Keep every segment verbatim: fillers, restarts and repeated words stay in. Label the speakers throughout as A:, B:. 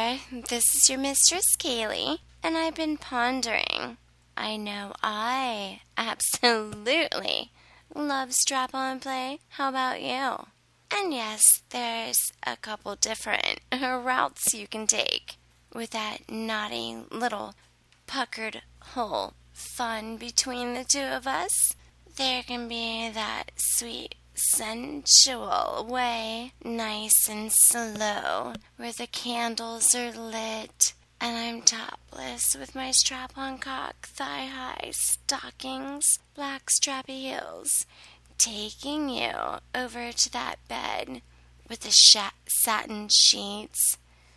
A: there. This is your Mistress Kaylee, and I've been pondering. I know I absolutely love strap-on play. How about you? And yes, there's a couple different routes you can take with that naughty little puckered hole fun between the two of us. There can be that sweet, sensual way, nice and slow, where the candles are lit and I'm topless with my strap-on cock, thigh-high stockings, black strappy heels, taking you over to that bed with the shat- satin sheets,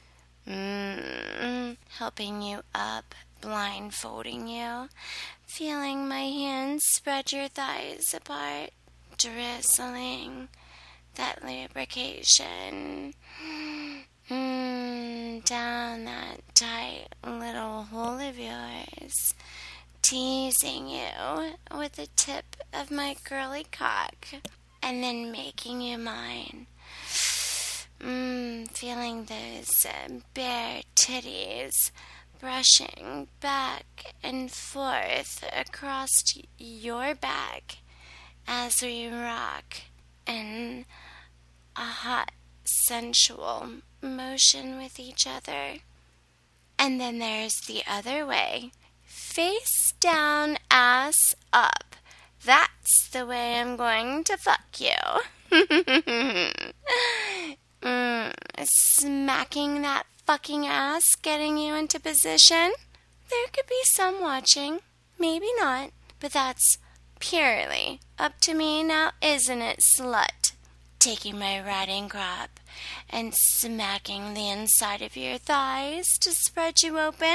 A: mm, helping you up, blindfolding you, feeling my hands spread your thighs apart, drizzling that lubrication mm, down that tight little hole of yours, teasing you with the tip of my curly cock, and then making you mine. Mm, feeling those uh, bare titties brushing back and forth across your back as we rock in a hot, sensual motion with each other. And then there's the other way. Face down, ass up. That's the way I'm going to fuck you. mm, smacking that fucking ass, getting you into position. There could be some watching, maybe not, but that's purely up to me now, isn't it, slut? Taking my riding crop and smacking the inside of your thighs to spread you open.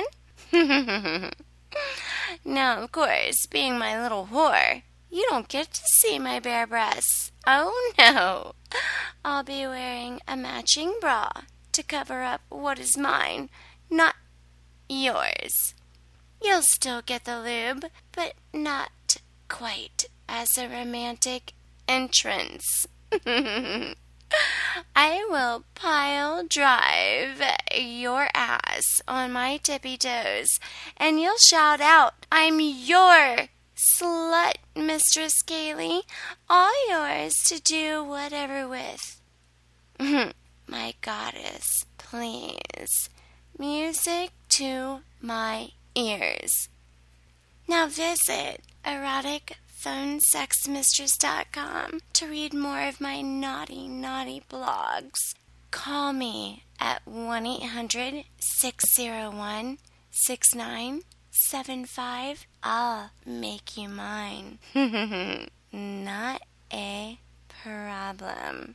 A: Now, of course, being my little whore, you don't get to see my bare breasts. Oh, no. I'll be wearing a matching bra to cover up what is mine, not yours. You'll still get the lube, but not quite as a romantic entrance. I will pile drive your ass on my tippy toes, and you'll shout out, "I'm your slut, Mistress Kaylee, all yours to do whatever with." My goddess, please. Music to my ears. Now visit erotic phone sex mistress dot com to read more of my naughty, naughty blogs. Call me at one eight hundred, six zero one, six nine seven five. I'll make you mine. Not a problem.